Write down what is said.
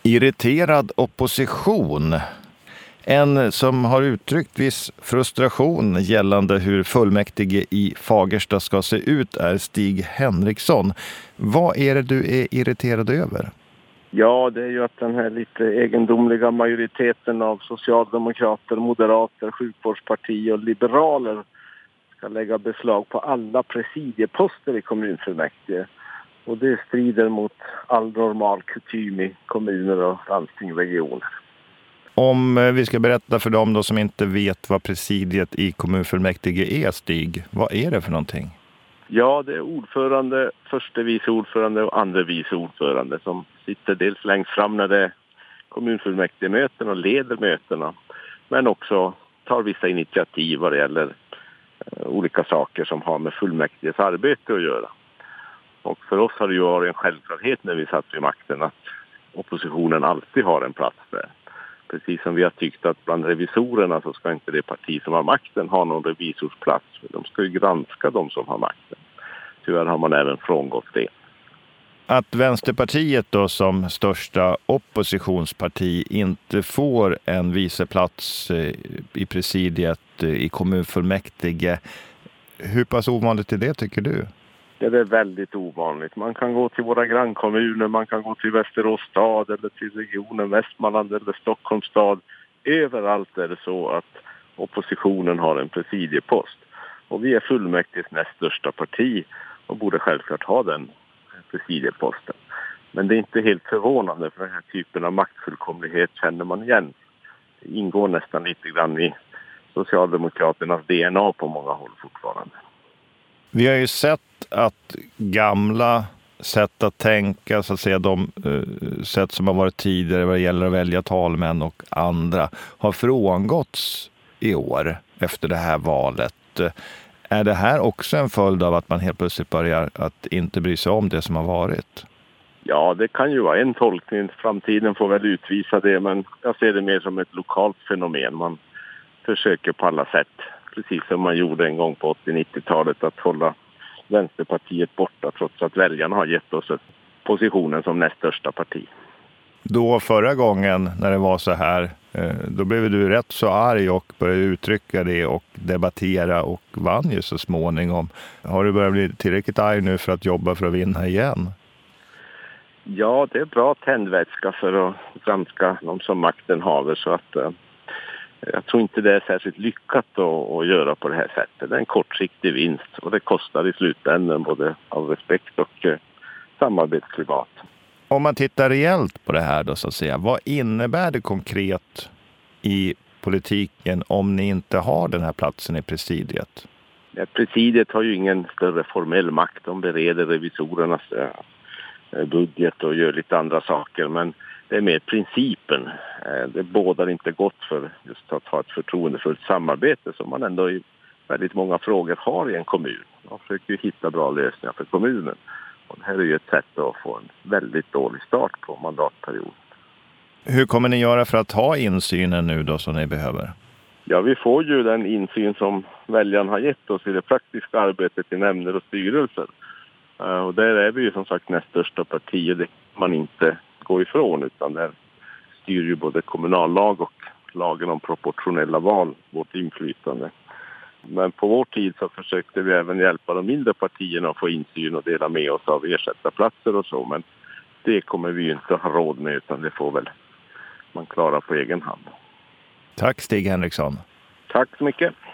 Irriterad opposition. En som har uttryckt viss frustration gällande hur fullmäktige i Fagersta ska se ut är Stig Henriksson. Vad är det du är irriterad över? Ja, det är ju att den här lite egendomliga majoriteten av socialdemokrater, moderater, sjukvårdsparti och liberaler ska lägga beslag på alla presidieposter i kommunfullmäktige. Och det strider mot all normal kutym i kommuner och landsting och regioner. Om vi ska berätta för dem då som inte vet vad presidiet i kommunfullmäktige är, Stig, vad är det för någonting? Ja, det är ordförande, förste vice ordförande och andra vice ordförande som sitter dels längst fram när det är kommunfullmäktigemöten och leder mötena, men också tar vissa initiativ vad det gäller olika saker som har med fullmäktiges arbete att göra. Och för oss har det ju varit en självklarhet när vi satt vid makten att oppositionen alltid har en plats där. Precis som vi har tyckt att bland revisorerna så ska inte det parti som har makten ha någon revisorsplats. De ska ju granska de som har makten. Tyvärr har man även frångått det. Att Vänsterpartiet då som största oppositionsparti inte får en viceplats i presidiet i kommunfullmäktige, hur pass ovanligt är det tycker du? Det är väldigt ovanligt. Man kan gå till våra grannkommuner, man kan gå till Västerås stad eller till regionen Västmanland eller Stockholms stad. Överallt är det så att oppositionen har en presidiepost. Och vi är fullmäktiges näst största parti och borde självklart ha den presidieposten. Men det är inte helt förvånande för den här typen av maktfullkomlighet känner man igen. Det ingår nästan lite grann i Socialdemokraternas DNA på många håll fortfarande. Vi har ju sett att gamla sätt att tänka, så att säga, de sätt som har varit tidigare vad det gäller att välja talmän och andra har frångåtts i år efter det här valet. Är det här också en följd av att man helt plötsligt börjar att inte bry sig om det som har varit? Ja, det kan ju vara en tolkning. Framtiden får väl utvisa det, men jag ser det mer som ett lokalt fenomen. Man försöker på alla sätt, precis som man gjorde en gång på 80-90-talet, att hålla Vänsterpartiet borta trots att väljarna har gett oss positionen som näst största parti. Då förra gången när det var så här, då blev du rätt så arg och började uttrycka det och debattera och vann ju så småningom. Har du börjat bli tillräckligt arg nu för att jobba för att vinna igen? Ja, det är bra tändvätska för att granska de som makten haver, så att jag tror inte det är särskilt lyckat att göra på det här sättet. Det är en kortsiktig vinst och det kostar i slutändan både av respekt och samarbetsklimat. Om man tittar reellt på det här då, så att säga, vad innebär det konkret i politiken om ni inte har den här platsen i presidiet? Ja, presidiet har ju ingen större formell makt. De bereder revisorernas budget och gör lite andra saker, men det är mer principen. Det bådar inte gott för just att ha ett förtroendefullt samarbete som man ändå i väldigt många frågor har i en kommun. Man försöker ju hitta bra lösningar för kommunen. Och det här är ju ett sätt att få en väldigt dålig start på mandatperioden. Hur kommer ni göra för att ha insynen nu då som ni behöver? Ja, vi får ju den insyn som väljarna har gett oss i det praktiska arbetet i nämnder och styrelser. Och där är vi ju som sagt näst största parti och det kan man inte gå ifrån, utan där styr ju både kommunallag och lagen om proportionella val vårt inflytande. Men på vår tid så försökte vi även hjälpa de mindre partierna att få insyn och dela med oss av ersättarplatser och så. Men det kommer vi ju inte ha råd med, utan det får väl man klara på egen hand. Tack Stig Henriksson. Tack så mycket.